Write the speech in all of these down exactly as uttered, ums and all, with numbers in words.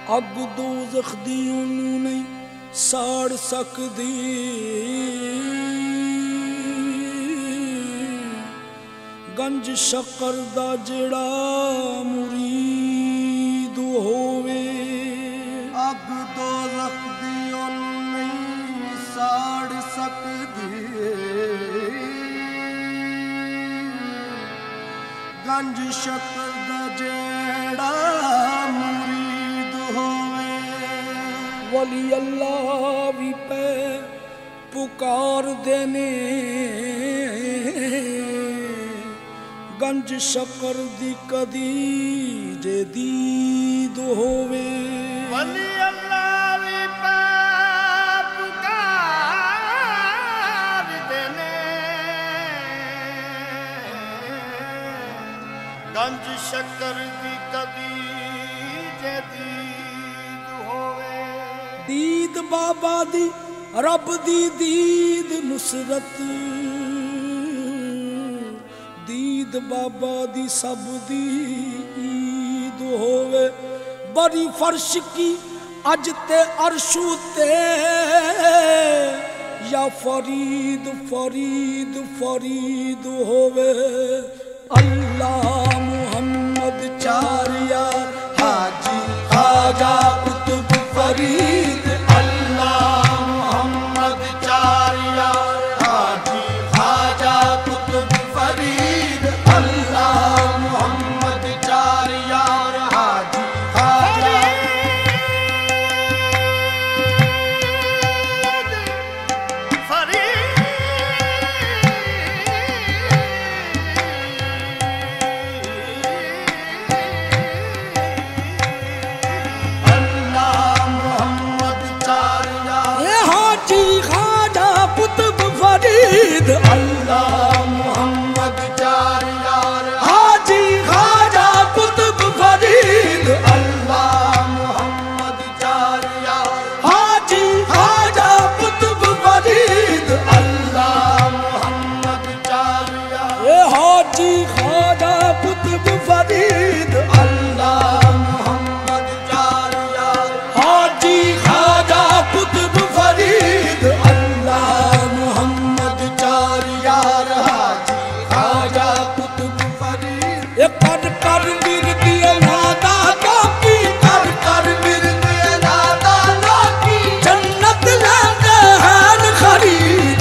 अग दोज़ख दी ओनू नहीं साड़ सकदी, गंज शक्कर दा जेड़ा मुरीद होवे। अग दोज़ख दी ओनू नहीं साड़ सकदी, गंज शक्कर दा जेड़ा मुरीद होवे। वली अल्लाह भी पे पुकार देने, गंज शक्कर दी कदी जे दीद होवे। वली अल्लाह भी पे पुकार देने, गंज शक्कर दी कदी जे दीद होवे। दीद बाबा दी रब दी दीद नुसरत, दीद बाबा दी सब दी ईद होवे। बड़ी फर्श की अज ते अरशू ते, या फरीद फरीद फरीद होवे। अल्लाह मुहम्मद चार यार हाजी ख्वाजा कुतुब फरीद, अल्लाह मुहम्मद चार यार हाजी ख्वाजा कुतुब फरीद, अल्लाह मुहम्मद चार यार हाजी ख्वाजा फरीद। अल्लाह मुहम्मद चार यार हाजी ख्वाजा कुतुब फरीद, अल्लाह मुहम्मद चार यार हाजी ख्वाजा कुतुब फरीद, अल्लाह मुहम्मद चार यार हाजी ख्वाजा कुतुब फरीद, अल्लाह मुहम्मद चार यार हाजी ख्वाजा कुतुब फरीद, अल्लाह मुहम्मद चार यार हाजी ख्वाजा कुतुब फरीद। ये कर कर बिरदी नादा की, कर कर बिरदी नादा की, जन्नत लेंदे हैं खरीद।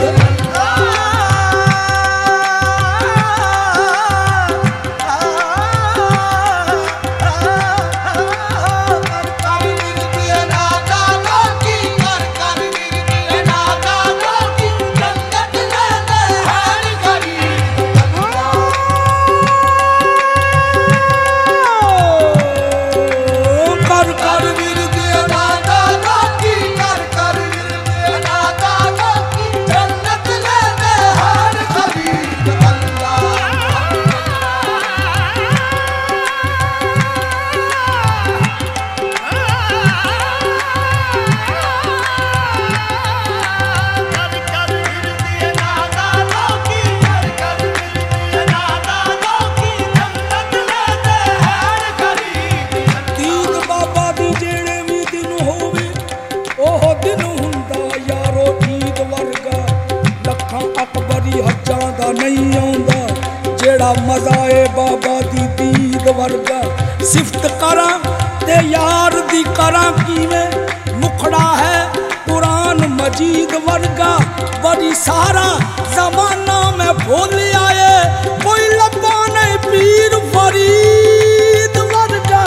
नहीं आउंदा जेड़ा मजा ए बाबा दी दीद वर्गा। सिफत करा ते यार दी करा किवें, मुखड़ा है कुरान मजीद वर्गा। बड़ी सारा जमाना में भूल आए, कोई लब्बा नहीं पीर फरीद वर्गा।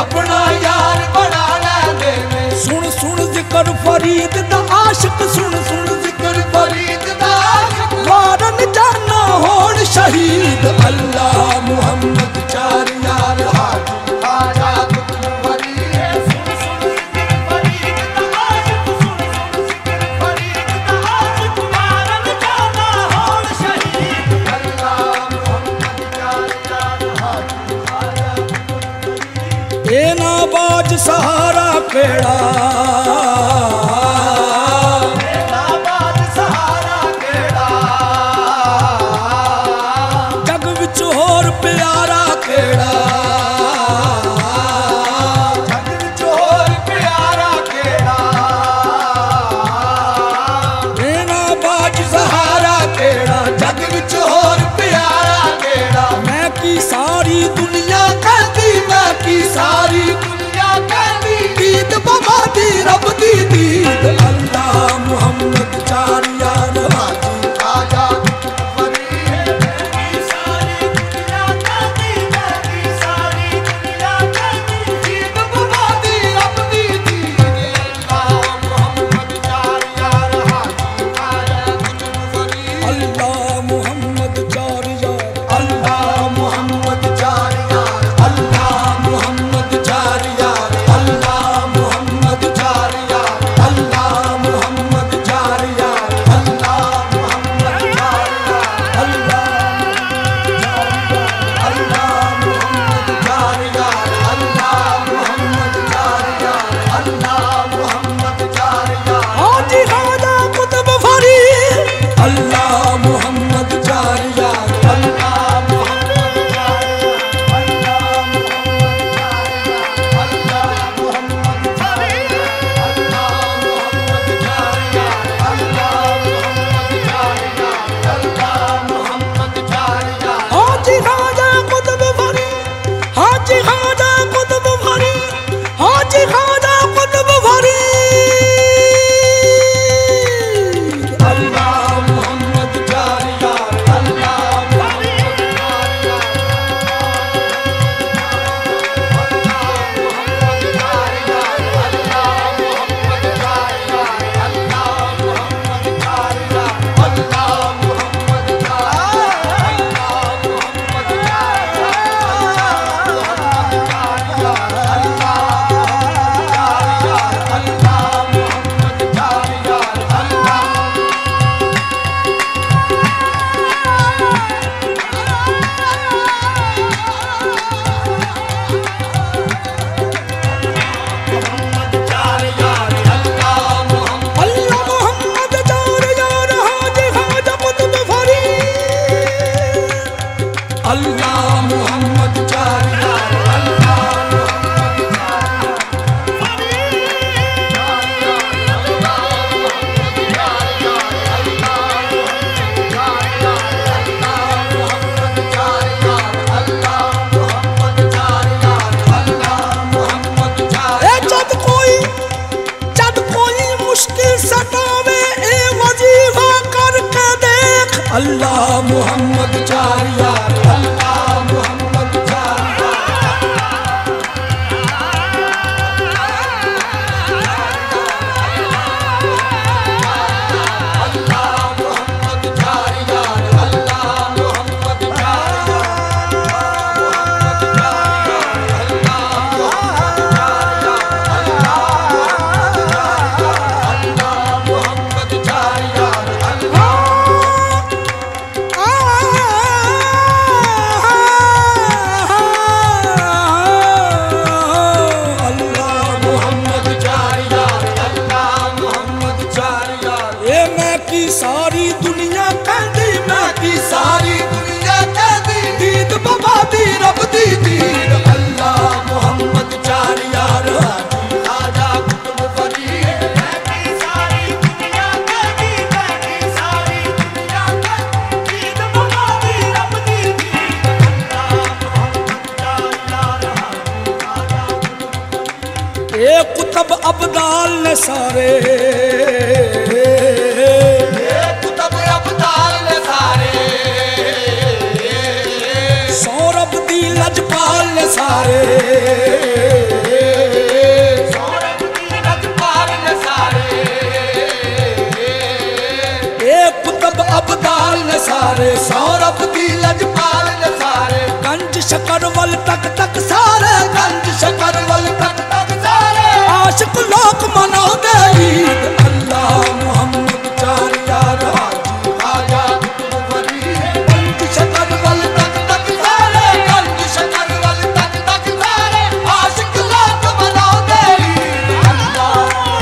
अपना यार बना लेंदे ने। सुन सुन जिक्र फरीद दा आशिक, सुन सुन जिक्र फरीद दा आशिक, मारन जाना होण शहीद। अल्लाह मुहम्मद चार यार हाजी खाजा कुतुब फरीद। सुन सुन जिक्र फरीद दा आशिक, सुन सुन जिक्र फरीद दा आशिक, मारन जाना होण शहीद। अल्लाह मुहम्मद चार यार हाजी खाजा कुतुब फरीद। ए नाबाज सहारा केड़ा, नाबाद सहारा केड़ा, जग विच होर प्यारा केड़ा। जग विच होर प्यारा केड़ा, ए नाबाज सहारा केड़ा, जग विच होर प्यारा केड़ा। मैं की सारी दुनिया कहती मैं की सारी दुनिया कहती, दीद बाबा दी रब दी दीद। अल्लाह मुहम्मद चार यार हाजी खाजा कुतुब फरीद। मैं की सारी दुनिया कहती, मैं की सारी दुनिया कहती, दीद बाबा दी रब दी दीद। अल्लाह मुहम्मद चार यार हाजी खाजा कुतुब फरीद। अल्लाह मुहम्मद चार यार, अल्लाह मुहम्मद चार यार, अल्लाह मुहम्मद चार यार, अल्लाह मुहम्मद चार यार, अल्लाह मुहम्मद चार यार, अल्लाह मुहम्मद चार यार, अल्लाह मुहम्मद चार यार, अल्लाह मुहम्मद चार यार, अल्लाह मुहम्मद चार यार। हाजी खाजा कुतुब फरीद। अल्लाह मुहम्मद चार यार, अल्लाह मुहम्मद चार यार, अल्लाह मुहम्मद चार यार, अल्लाह मुहम्मद चार यार, अल्लाह मुहम्मद चार यार, अल्लाह मुहम्मद चार यार। हाजी खाजा कुतुब फरीद, हाजी खाजा कुतुब फरीद, हाजी खाजा कुतुब फरीद। अल्लाह मुहम्मद चार यार, अल्लाह मुहम्मद चार यार, अल्लाह मुहम्मद चार यार, अल्लाह मुहम्मद चार यार, अल्लाह मुहम्मद चार यार, अल्लाह मुहम्मद चार, अल्लाह मुहम्मद चार यार, अल्लाह मुहम्मद चार यार, अल्लाह मुहम्मद चार यार, अल्लाह मुहम्मद चार यार, अल्लाह मुहम्मद अल्लाह मुहम्मद चार यार, हाजी खाजा कुतुब फरीद। अल्लाह मुहम्मद चार यार, अल्लाह मुहम्मद चार यार, अल्लाह मुहम्मद चार यार, अल्लाह मुहम्मद चार यार, अल्लाह मुहम्मद चार यार, अल्लाह मुहम्मद चार यार, अल्लाह मुहम्मद चार। ए जद कोई जद कोई मुश्किल सतावे, ए वजीफा करके देख। अल्लाह मुहम्मद चार यार, अल्लाह मुहम्मद चार यार, अल्लाह मुहम्मद चार यार, अल्लाह मुहम्मद चार यार, मुहम्मद चार यार, अल्लाह मुहम्मद चार यार, अल्लाह मुहम्मद चार यार, अल्लाह मुहम्मद चार यार, अल्लाह मुहम्मद चार यार। ए मैं की सारी दुनिया कहती, मैं की सारी दुनिया कहती, दीद बाबा दी रब दी दीद। अल्लाह मुहम्मद चार यार, हाजी खाजा कुतुब फरीद। मैं की सारी दुनिया कहती, मैं की सारी दुनिया कहती, दीद बाबा दी रब दी दीद। अल्लाह मुहम्मद चार यार, हाजी खाजा कुतुब फरीद। ए कुतुब अब्दाल ने सारे, ये कुतुब अब्दाल ने सारे, सौरभ दी लजपाल ने सारे। सारे सौरभ दी लजपाल ने सारे गंज शकर वल तक तक सारे गंज शकर वल तक तक सारे आशिक लोग मनाते ईद अल्लाह मोहम्मद चार यार हाजी खाजा कुतुब फरीद गंज शकर वल तक तक सारे गंज शकर वल तक तक सारे आशिक लोग मनाते ईद अल्लाह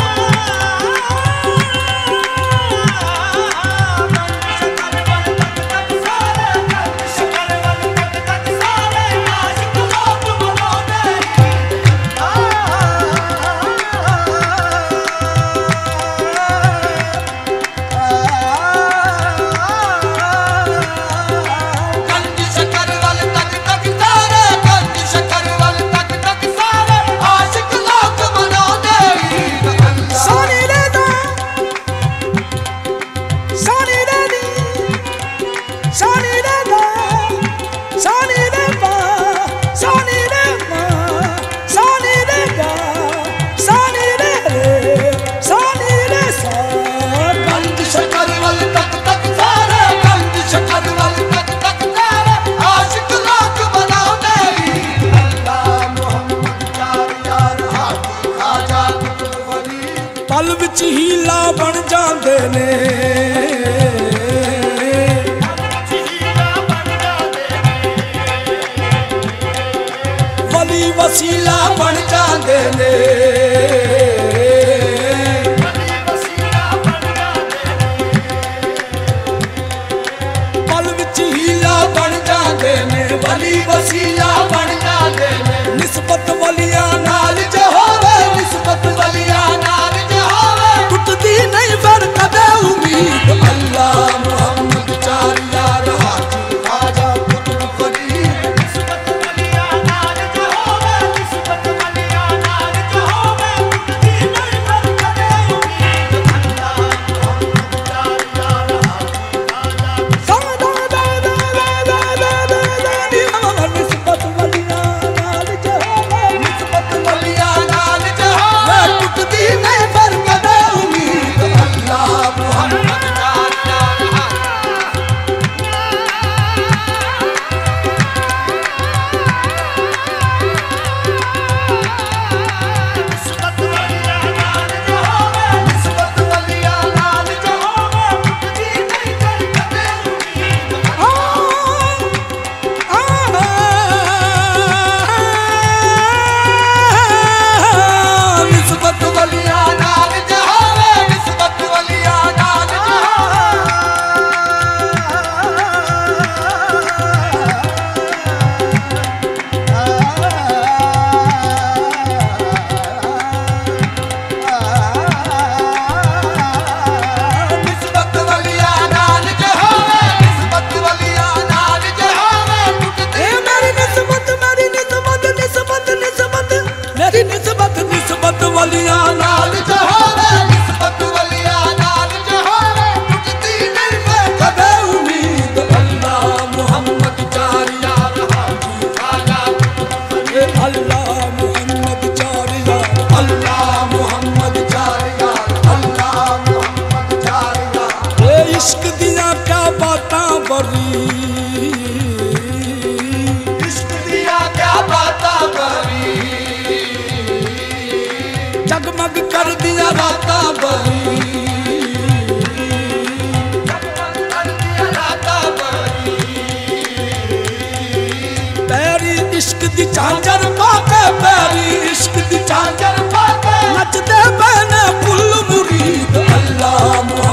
पल विच हीला बन जाते ने वली वसीला बन जाते ने पल विच हीला बन जाते ने वली वसीला बन जाते ने निस्बत वलियां नाल जो होवे निस्बत वलियां नाल जो होवे टुटदी नहीं फिर कदे उम्मीद अल्लाह मोहम्मद चार यार हाजी खाजा कुतुब फरीद निस्बत वलियां नाल जो होवे निस्बत वलियां नाल जो होवे टुटदी नहीं फिर कदे उम्मीद अल्लाह मोहम्मद चार यार हाजी खाजा सादा दा दा दा दा दा दा निस्बत वलियां नाल जो होवे निस्बत वलियां नाल जो होवे टुटदी नहीं फिर कदे उम्मीद अल्लाह मोहम्मद चार यार निस्बत वलियां नाल जो होवे निस्बत वलियां नाल जो होवे टुटदी नहीं फिर कदे उम्मीद निस्बत वलियां नाल जो होवे निस्बत वलियां नाल जो निस्बत वलियां नाल जो होवे निस्बत वलियां नाल जो होवे टुटदी मेरी निस्बत मेरी निस्बत निस्बत निस्बत मेरी निस्बत निस्बत वलियां नाल नाल जो होवे निस्बत वलियां नाल जो होवे टुटदी नहीं फिर कदे उम्मीद अल्लाह मोहम्मद चार यार हाजी खाजा ये अल्लाह मोहम्मद चार यार अल्लाह मोहम्मद चार यार अल्लाह मोहम्मद चार यार ये इश्क दिया क्या बातां बरी इश्क दिया क्या बातां करी जगमग कर दिया रातां बरी जगमग कर दिया रातां बरी पैरी इश्क दी झांझर पाके पैरी इश्क दी झांझर झांझर पाके नचदे बहने पुल मुरीद अल्लाह मोहम्मद